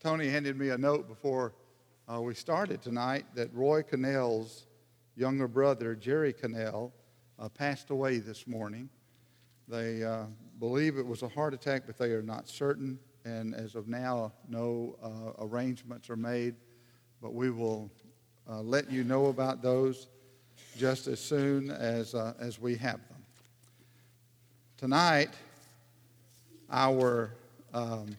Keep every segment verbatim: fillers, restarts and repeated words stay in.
Tony handed me a note before uh, we started tonight that Roy Cannell's younger brother, Jerry Cannell, uh, passed away this morning. They uh, believe it was a heart attack, but they are not certain. And as of now, no uh, arrangements are made. But we will uh, let you know about those just as soon as uh, as we have them. Tonight, our um,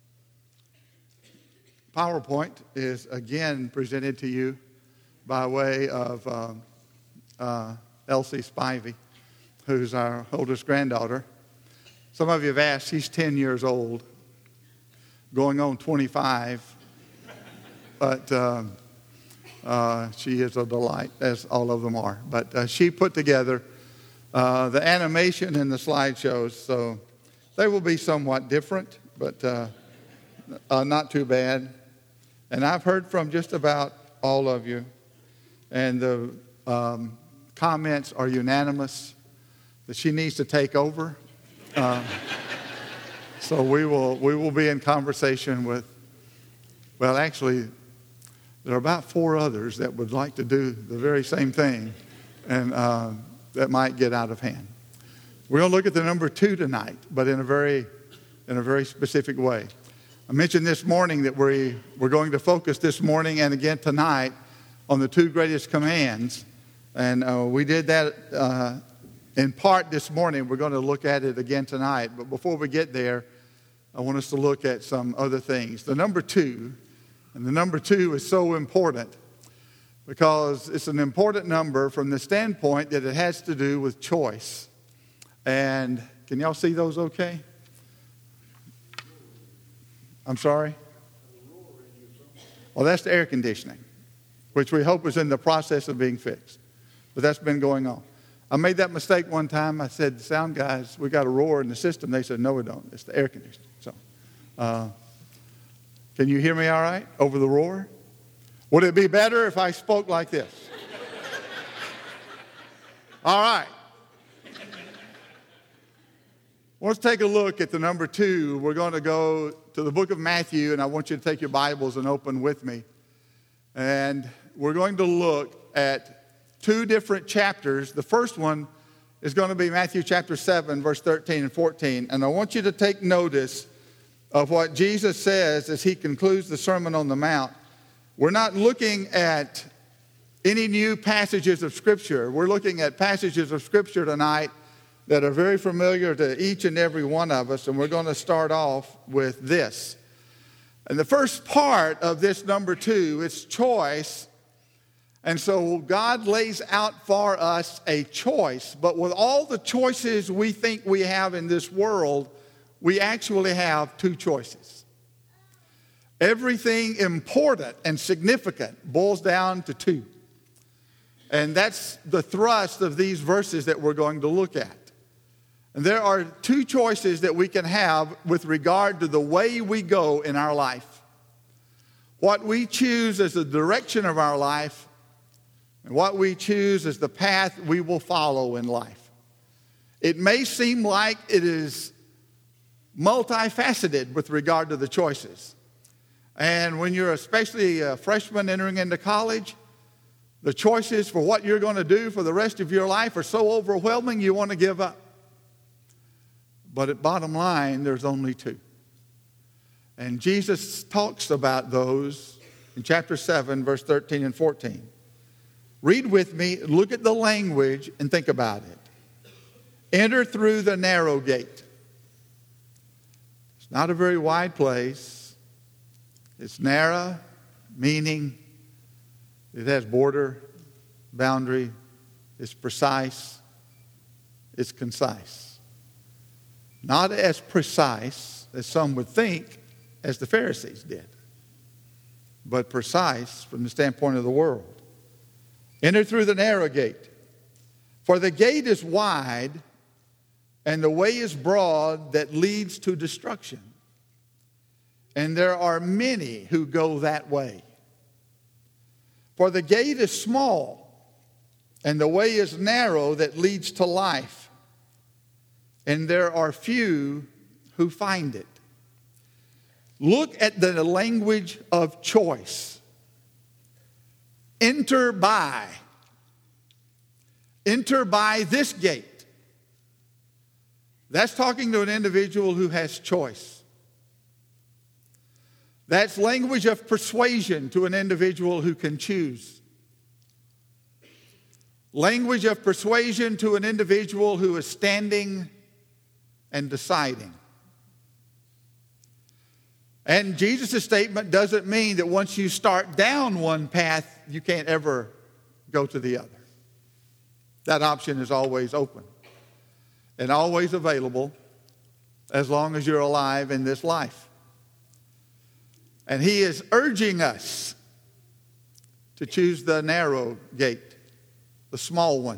PowerPoint is again presented to you by way of um, uh, Elsie Spivey, who's our oldest granddaughter. Some of you have asked, she's ten years old, going on twenty-five, but um, uh, she is a delight, as all of them are. But uh, she put together uh, the animation and the slideshows, so they will be somewhat different, but uh, uh, not too bad. And I've heard from just about all of you, and the um, comments are unanimous that she needs to take over. Uh, so we will we will be in conversation with, well, actually, there are about four others that would like to do the very same thing, and uh, that might get out of hand. We're going to look at the number two tonight, but in a very in a very specific way. I mentioned this morning that we, we're going to focus this morning and again tonight on the two greatest commands. And uh, we did that uh, in part this morning. We're going to look at it again tonight. But before we get there, I want us to look at some other things. The number two, and the number two is so important because it's an important number from the standpoint that it has to do with choice. And can y'all see those okay? I'm sorry? Well, that's the air conditioning, which we hope is in the process of being fixed. But that's been going on. I made that mistake one time. I said, sound guys, we got a roar in the system. They said, no, we don't. It's the air conditioning. So, uh, can you hear me all right over the roar? Would it be better if I spoke like this? All right. Let's take a look at the number two. We're going to go to the book of Matthew, and I want you to take your Bibles and open with me. And we're going to look at two different chapters. The first one is going to be Matthew chapter seven, verse thirteen and fourteen. And I want you to take notice of what Jesus says as he concludes the Sermon on the Mount. We're not looking at any new passages of Scripture. We're looking at passages of Scripture tonight that are very familiar to each and every one of us, and we're going to start off with this. And the first part of this number two is choice. And so God lays out for us a choice, but with all the choices we think we have in this world, we actually have two choices. Everything important and significant boils down to two. And that's the thrust of these verses that we're going to look at. And there are two choices that we can have with regard to the way we go in our life. What we choose as the direction of our life, and what we choose as the path we will follow in life. It may seem like it is multifaceted with regard to the choices. And when you're especially a freshman entering into college, the choices for what you're going to do for the rest of your life are so overwhelming you want to give up. But at bottom line, there's only two. And Jesus talks about those in chapter seven, verse thirteen and fourteen. Read with me, look at the language, and think about it. Enter through the narrow gate. It's not a very wide place. It's narrow, meaning it has border, boundary, it's precise, it's concise. Not as precise as some would think as the Pharisees did, but precise from the standpoint of the world. Enter through the narrow gate. For the gate is wide and the way is broad that leads to destruction. And there are many who go that way. For the gate is small and the way is narrow that leads to life. And there are few who find it. Look at the language of choice. Enter by. Enter by this gate. That's talking to an individual who has choice. That's language of persuasion to an individual who can choose. Language of persuasion to an individual who is standing and deciding. And Jesus' statement doesn't mean that once you start down one path, you can't ever go to the other. That option is always open and always available as long as you're alive in this life. And he is urging us to choose the narrow gate, the small one,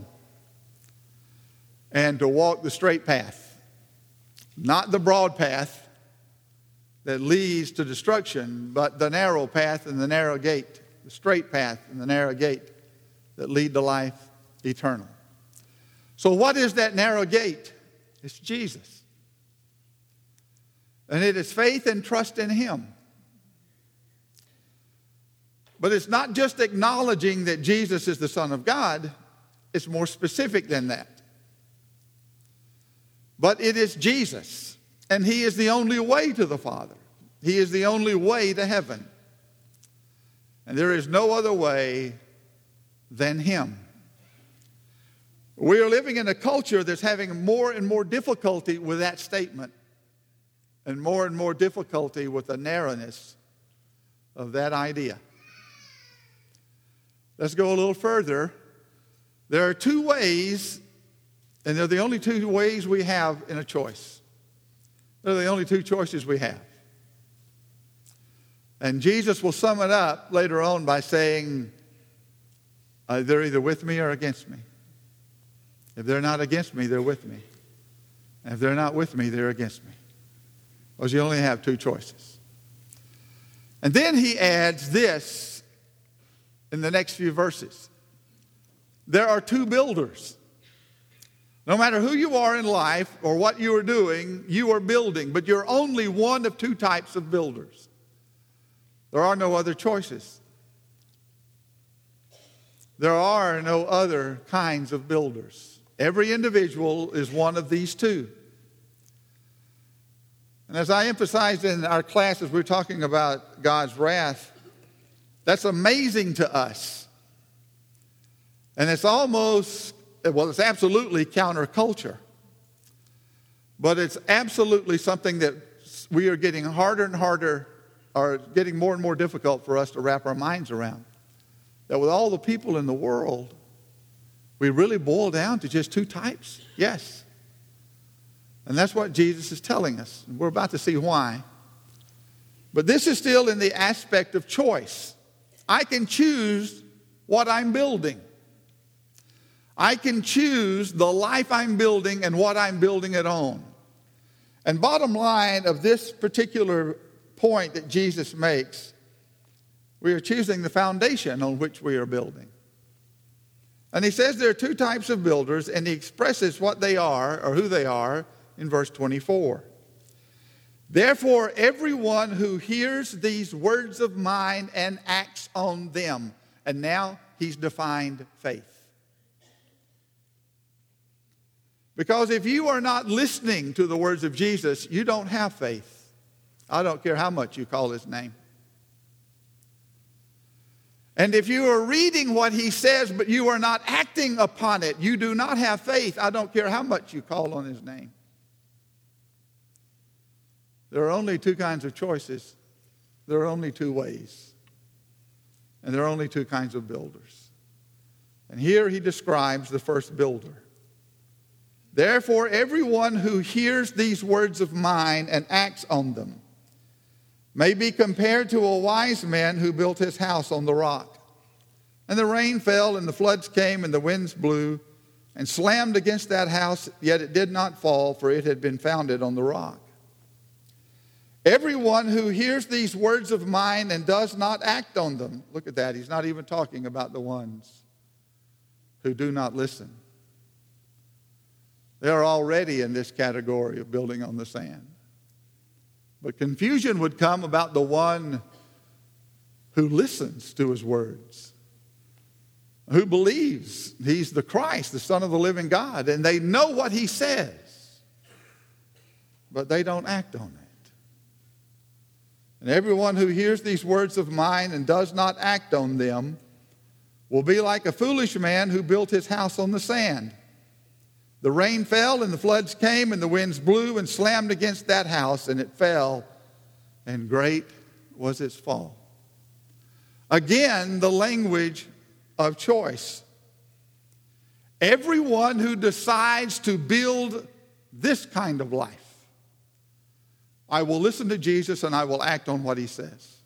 and to walk the straight path, not the broad path that leads to destruction, but the narrow path and the narrow gate, the straight path and the narrow gate that lead to life eternal. So what is that narrow gate? It's Jesus. And it is faith and trust in him. But it's not just acknowledging that Jesus is the Son of God. It's more specific than that. But it is Jesus. And he is the only way to the Father. He is the only way to heaven. And there is no other way than him. We are living in a culture that's having more and more difficulty with that statement, and more and more difficulty with the narrowness of that idea. Let's go a little further. There are two ways, and they're the only two ways we have in a choice. They're the only two choices we have. And Jesus will sum it up later on by saying, uh, they're either with me or against me. If they're not against me, they're with me. And if they're not with me, they're against me. Because you only have two choices. And then he adds this in the next few verses. There are two builders. No matter who you are in life or what you are doing, you are building. But you're only one of two types of builders. There are no other choices. There are no other kinds of builders. Every individual is one of these two. And as I emphasized in our classes, we're talking about God's wrath. That's amazing to us. And it's almost, well, it's absolutely counterculture. But it's absolutely something that we are getting harder and harder, or getting more and more difficult for us to wrap our minds around. That with all the people in the world, we really boil down to just two types. Yes. And that's what Jesus is telling us. We're about to see why. But this is still in the aspect of choice. I can choose what I'm building. I can choose the life I'm building and what I'm building it on. And bottom line of this particular point that Jesus makes, we are choosing the foundation on which we are building. And he says there are two types of builders, and he expresses what they are, or who they are, in verse twenty-four. Therefore, everyone who hears these words of mine and acts on them. And now he's defined faith. Because if you are not listening to the words of Jesus, you don't have faith. I don't care how much you call his name. And if you are reading what he says, but you are not acting upon it, you do not have faith. I don't care how much you call on his name. There are only two kinds of choices. There are only two ways. And there are only two kinds of builders. And here he describes the first builder. Therefore, everyone who hears these words of mine and acts on them may be compared to a wise man who built his house on the rock. And the rain fell, and the floods came, and the winds blew, and slammed against that house, yet it did not fall, for it had been founded on the rock. Everyone who hears these words of mine and does not act on them, look at that, he's not even talking about the ones who do not listen. They are already in this category of building on the sand. But confusion would come about the one who listens to his words, who believes he's the Christ, the Son of the living God, and they know what he says, but they don't act on it. And everyone who hears these words of mine and does not act on them will be like a foolish man who built his house on the sand. The rain fell and the floods came and the winds blew and slammed against that house, and it fell, and great was its fall. Again, the language of choice. Everyone who decides to build this kind of life, I will listen to Jesus and I will act on what he says.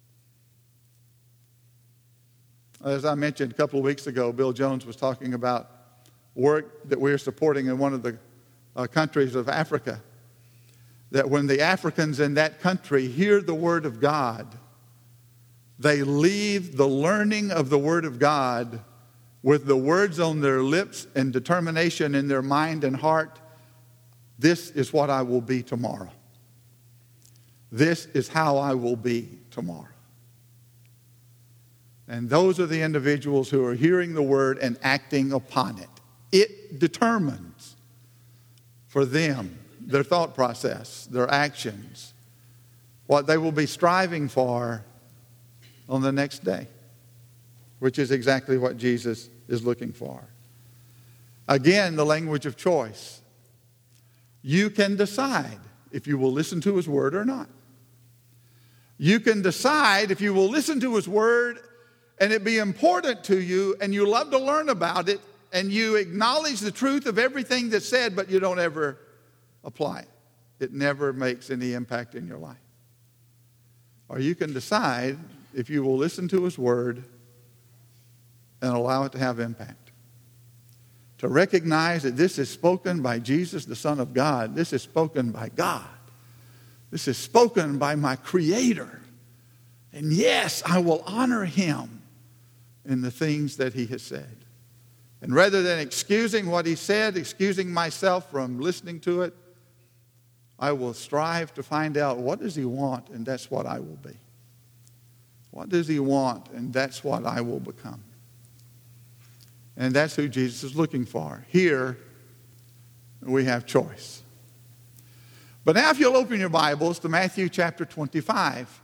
As I mentioned a couple of weeks ago, Bill Jones was talking about work that we're supporting in one of the uh, countries of Africa, that when the Africans in that country hear the Word of God, they leave the learning of the Word of God with the words on their lips and determination in their mind and heart. This is what I will be tomorrow. This is how I will be tomorrow. And those are the individuals who are hearing the Word and acting upon it. It determines for them their thought process, their actions, what they will be striving for on the next day, which is exactly what Jesus is looking for. Again, the language of choice. You can decide if you will listen to his word or not. You can decide if you will listen to his word and it be important to you and you love to learn about it and you acknowledge the truth of everything that's said, but you don't ever apply it. It never makes any impact in your life. Or you can decide if you will listen to his word and allow it to have impact. To recognize that this is spoken by Jesus, the Son of God. This is spoken by God. This is spoken by my Creator. And yes, I will honor him in the things that he has said. And rather than excusing what he said, excusing myself from listening to it, I will strive to find out what does he want, and that's what I will be. What does he want, and that's what I will become. And that's who Jesus is looking for. Here, we have choice. But now if you'll open your Bibles to Matthew chapter twenty-five,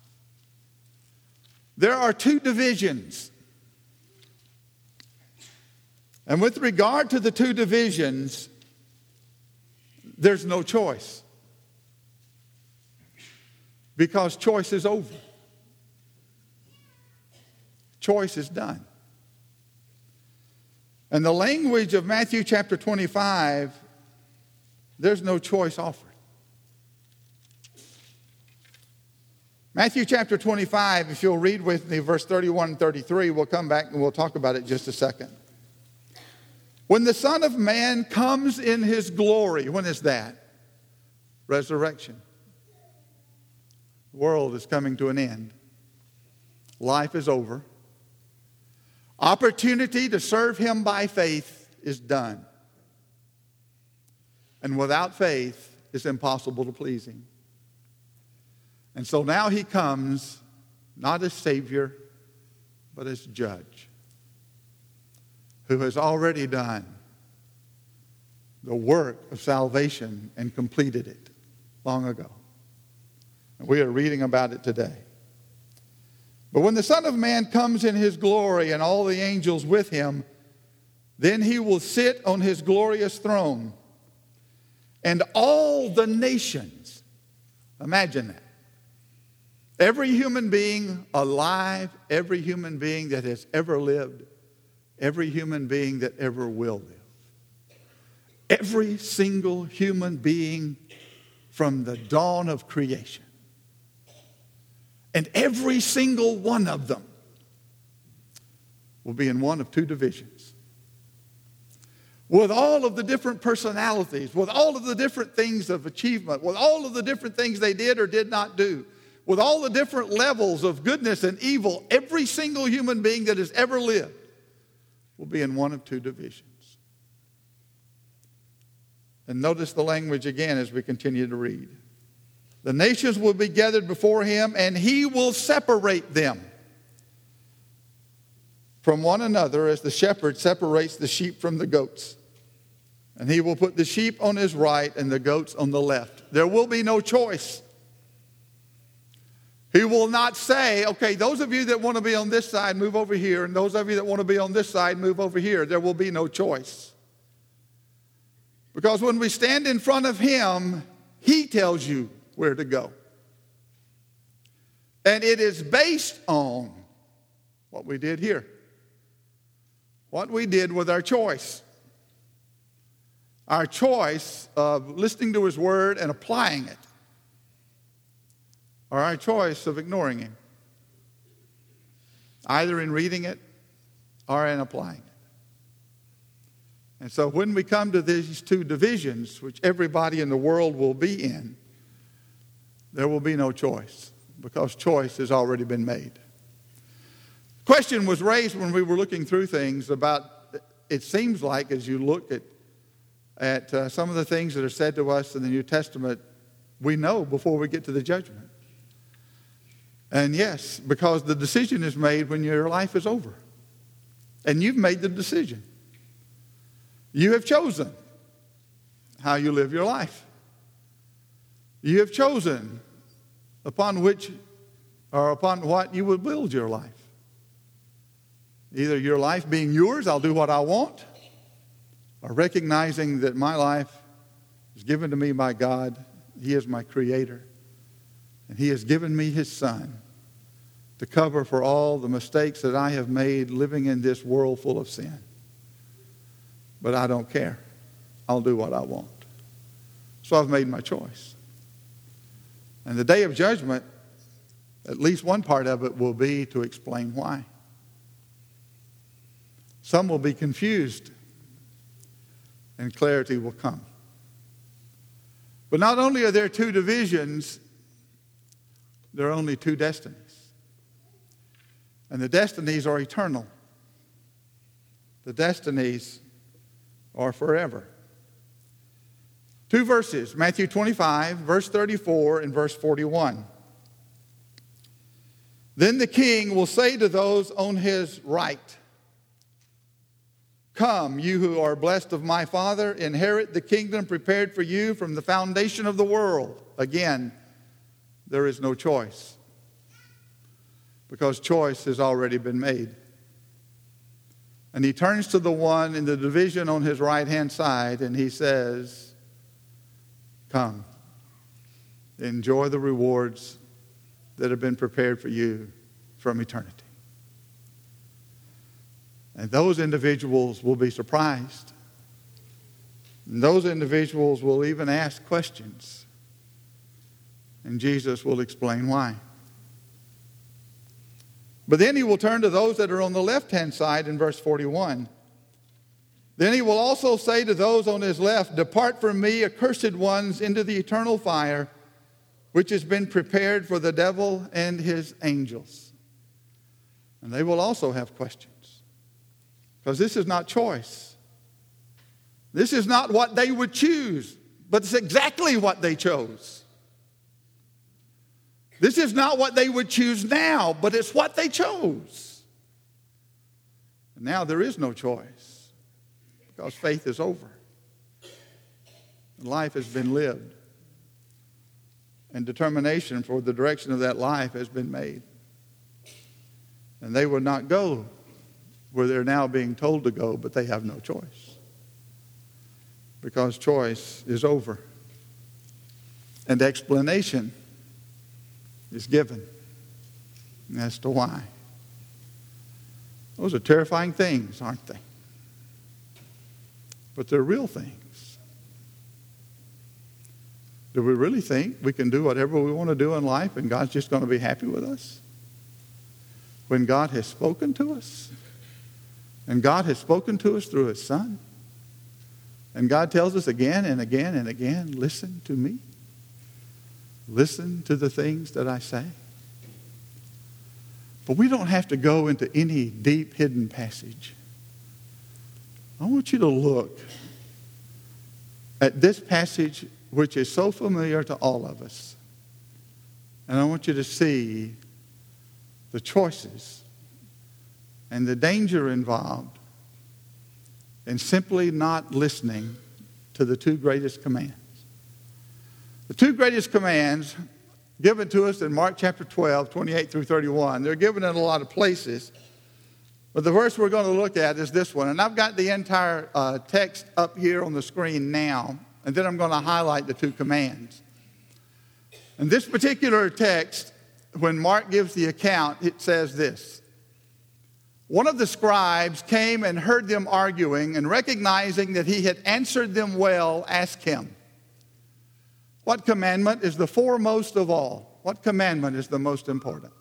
there are two divisions. And with regard to the two divisions, there's no choice. Because choice is over. Choice is done. And the language of Matthew chapter twenty-five, there's no choice offered. Matthew chapter twenty-five, if you'll read with me, verse thirty-one and thirty-three, we'll come back and we'll talk about it just a second. When the Son of Man comes in his glory, when is that? Resurrection. The world is coming to an end. Life is over. Opportunity to serve him by faith is done. And without faith, it's impossible to please him. And so now he comes not as Savior, but as Judge, who has already done the work of salvation and completed it long ago. And we are reading about it today. But when the Son of Man comes in his glory and all the angels with him, then he will sit on his glorious throne. And all the nations, imagine that. Every human being alive, every human being that has ever lived, every human being that ever will live. Every single human being from the dawn of creation. And every single one of them will be in one of two divisions. With all of the different personalities, with all of the different things of achievement, with all of the different things they did or did not do, with all the different levels of goodness and evil, every single human being that has ever lived will be in one of two divisions. And notice the language again as we continue to read. The nations will be gathered before him, and he will separate them from one another as the shepherd separates the sheep from the goats. And he will put the sheep on his right and the goats on the left. There will be no choice. He will not say, okay, those of you that want to be on this side, move over here, and those of you that want to be on this side, move over here. There will be no choice. Because when we stand in front of him, he tells you where to go. And it is based on what we did here. What we did with our choice. Our choice of listening to his word and applying it. Or our choice of ignoring him. Either in reading it or in applying it. And so when we come to these two divisions, which everybody in the world will be in, there will be no choice, because choice has already been made. Question was raised when we were looking through things about, it seems like as you look at, at uh, some of the things that are said to us in the New Testament, we know before we get to the judgment. And yes, because the decision is made when your life is over. And you've made the decision. You have chosen how you live your life. You have chosen upon which or upon what you will build your life. Either your life being yours, I'll do what I want, or recognizing that my life is given to me by God. He is my creator. And he has given me his son to cover for all the mistakes that I have made living in this world full of sin. But I don't care. I'll do what I want. So I've made my choice. And the day of judgment, at least one part of it will be to explain why. Some will be confused, and clarity will come. But not only are there two divisions, there are only two destinies. And the destinies are eternal. The destinies are forever. Two verses, Matthew twenty-five, verse thirty-four, and verse forty-one. Then the king will say to those on his right, "Come, you who are blessed of my Father, inherit the kingdom prepared for you from the foundation of the world." Again, there is no choice, because choice has already been made. And he turns to the one in the division on his right-hand side, and he says, "Come, enjoy the rewards that have been prepared for you from eternity." And those individuals will be surprised. And those individuals will even ask questions. And Jesus will explain why. But then he will turn to those that are on the left-hand side in verse forty-one. Then he will also say to those on his left, "Depart from me, accursed ones, into the eternal fire, which has been prepared for the devil and his angels." And they will also have questions. Because this is not choice. This is not what they would choose, but it's exactly what they chose. This is not what they would choose now, but it's what they chose. And now there is no choice, because faith is over. Life has been lived. And determination for the direction of that life has been made. And they will not go where they're now being told to go, but they have no choice. Because choice is over. And explanation is given as to why. Those are terrifying things, aren't they? But they're real things. Do we really think we can do whatever we want to do in life and God's just going to be happy with us? When God has spoken to us, and God has spoken to us through his Son, and God tells us again and again and again, "Listen to me. Listen to the things that I say." But we don't have to go into any deep hidden passage. I want you to look at this passage, which is so familiar to all of us. And I want you to see the choices and the danger involved in simply not listening to the two greatest commands. The two greatest commands given to us in Mark chapter twelve, twenty-eight through thirty-one. They're given in a lot of places. But the verse we're going to look at is this one. And I've got the entire uh, text up here on the screen now. And then I'm going to highlight the two commands. In this particular text, when Mark gives the account, it says this. One of the scribes came and heard them arguing, and recognizing that he had answered them well, asked him, "What commandment is the foremost of all?" What commandment is the most important?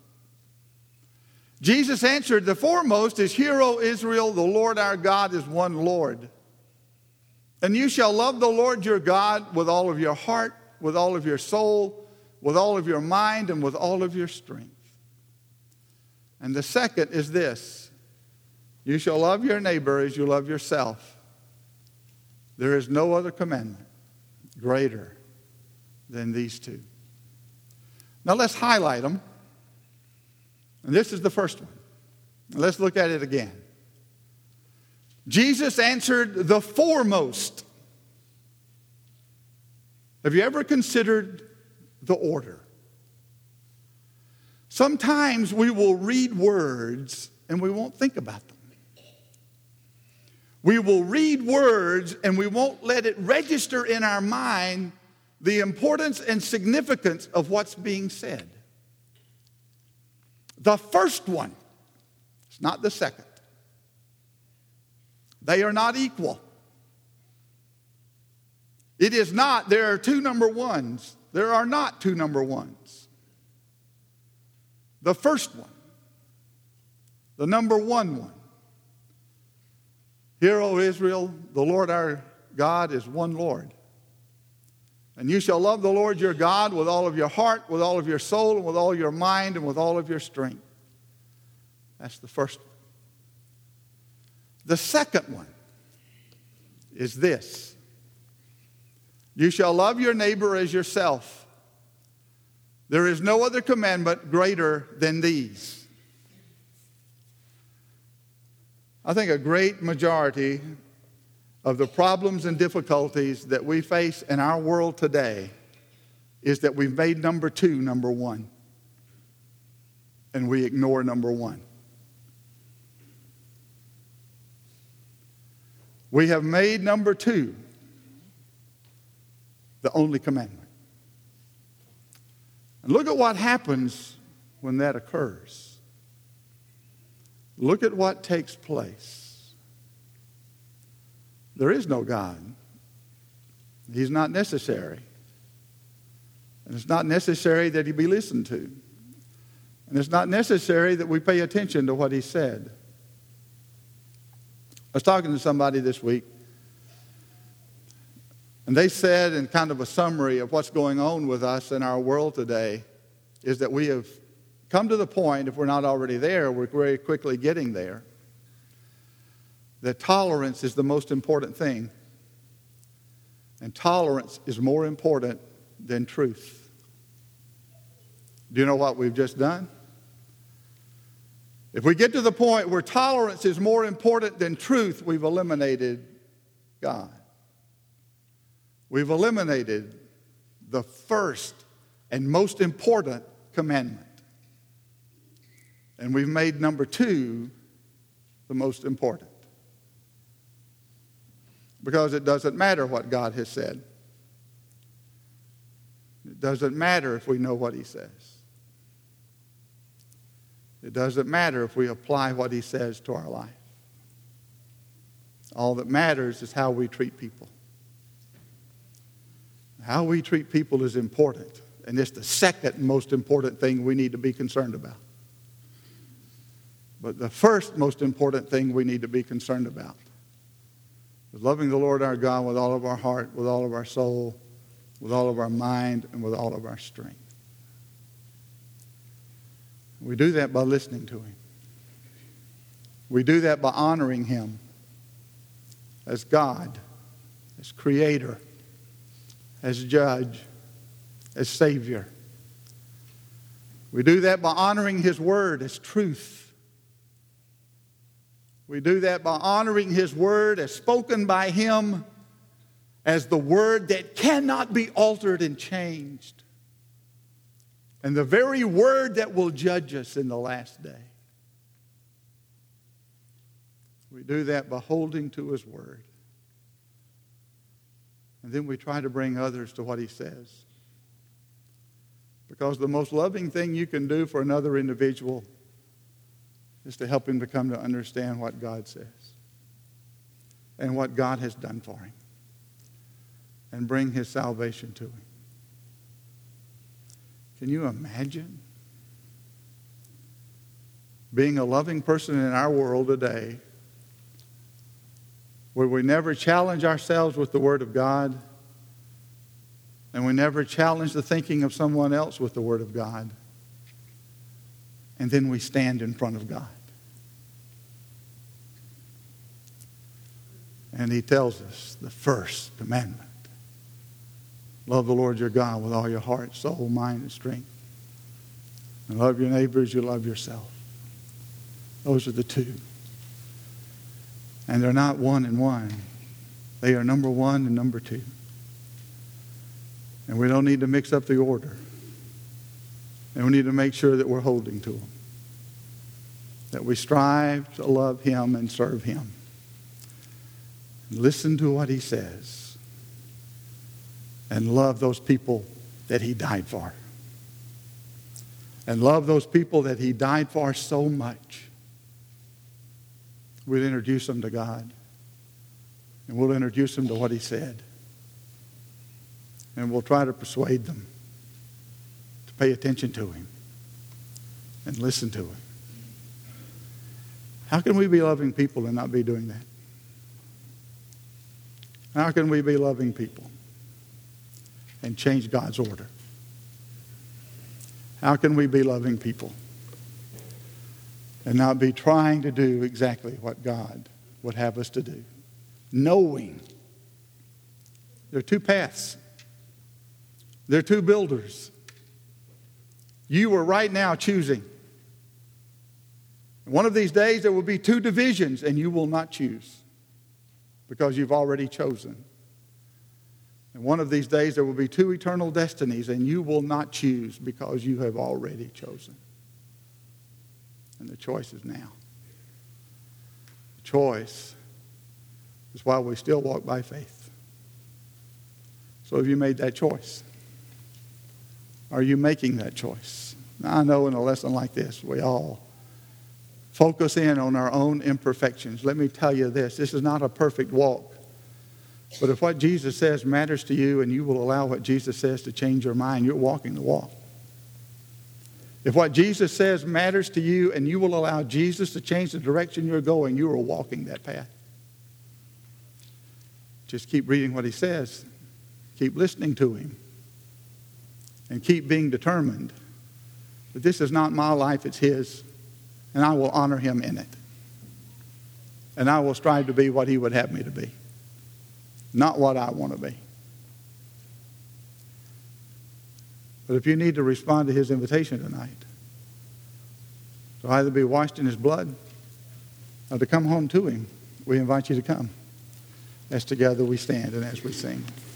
Jesus answered, "The foremost is, Hear, O Israel, the Lord our God is one Lord. And you shall love the Lord your God with all of your heart, with all of your soul, with all of your mind, and with all of your strength. And the second is this, you shall love your neighbor as you love yourself. There is no other commandment greater than these two." Now let's highlight them. And this is the first one. Let's look at it again. Jesus answered, "The foremost." Have you ever considered the order? Sometimes we will read words and we won't think about them. We will read words and we won't let it register in our mind the importance and significance of what's being said. The first one, it's not the second. They are not equal. It is not, there are two number ones. There are not two number ones. The first one, the number one one. Hear, O Israel, the Lord our God is one Lord. And you shall love the Lord your God with all of your heart, with all of your soul, and with all your mind, and with all of your strength. That's the first one. The second one is this. You shall love your neighbor as yourself. There is no other commandment greater than these. I think a great majority of the problems and difficulties that we face in our world today is that we've made number two number one, and we ignore number one. We have made number two the only commandment. And look at what happens when that occurs. Look at what takes place. There is no God. He's not necessary. And it's not necessary that he be listened to. And it's not necessary that we pay attention to what he said. I was talking to somebody this week, and they said, in kind of a summary of what's going on with us in our world today, is that we have come to the point, if we're not already there, we're very quickly getting there, that tolerance is the most important thing. And tolerance is more important than truth. Do you know what we've just done? If we get to the point where tolerance is more important than truth, we've eliminated God. We've eliminated the first and most important commandment. And we've made number two the most important. Because it doesn't matter what God has said. It doesn't matter if we know what he says. It doesn't matter if we apply what he says to our life. All that matters is how we treat people. How we treat people is important. And it's the second most important thing we need to be concerned about. But the first most important thing we need to be concerned about is loving the Lord our God with all of our heart, with all of our soul, with all of our mind, and with all of our strength. We do that by listening to him. We do that by honoring him as God, as creator, as judge, as savior. We do that by honoring His Word as truth. We do that by honoring His Word as spoken by Him as the Word that cannot be altered and changed. And the very Word that will judge us in the last day. We do that by holding to His Word. And then we try to bring others to what He says. Because the most loving thing you can do for another individual is to help him to come to understand what God says and what God has done for him and bring His salvation to him. Can you imagine being a loving person in our world today where we never challenge ourselves with the Word of God and we never challenge the thinking of someone else with the Word of God, and then we stand in front of God? And He tells us the first commandment: love the Lord your God with all your heart, soul, mind, and strength. And love your neighbor as you love yourself. Those are the two. And they're not one and one. They are number one and number two. And we don't need to mix up the order. And we need to make sure that we're holding to them. That we strive to love Him and serve Him. Listen to what He says. And love those people that He died for. And love those people that He died for so much. We'll introduce them to God. And we'll introduce them to what He said. And we'll try to persuade them to pay attention to Him and listen to Him. How can we be loving people and not be doing that? How can we be loving people and change God's order? How can we be loving people and not be trying to do exactly what God would have us to do? Knowing there are two paths. There are two builders. You are right now choosing. One of these days there will be two divisions and you will not choose because you've already chosen. And one of these days there will be two eternal destinies and you will not choose because you have already chosen. And the choice is now. The choice is why we still walk by faith. So have you made that choice? Are you making that choice? Now, I know in a lesson like this, we all focus in on our own imperfections. Let me tell you this, this is not a perfect walk. But if what Jesus says matters to you and you will allow what Jesus says to change your mind, you're walking the walk. If what Jesus says matters to you and you will allow Jesus to change the direction you're going, you are walking that path. Just keep reading what He says. Keep listening to Him. And keep being determined that this is not my life, it's His. And I will honor Him in it. And I will strive to be what He would have me to be. Not what I want to be. But if you need to respond to His invitation tonight, to either be washed in His blood or to come home to Him, we invite you to come. As together we stand and as we sing.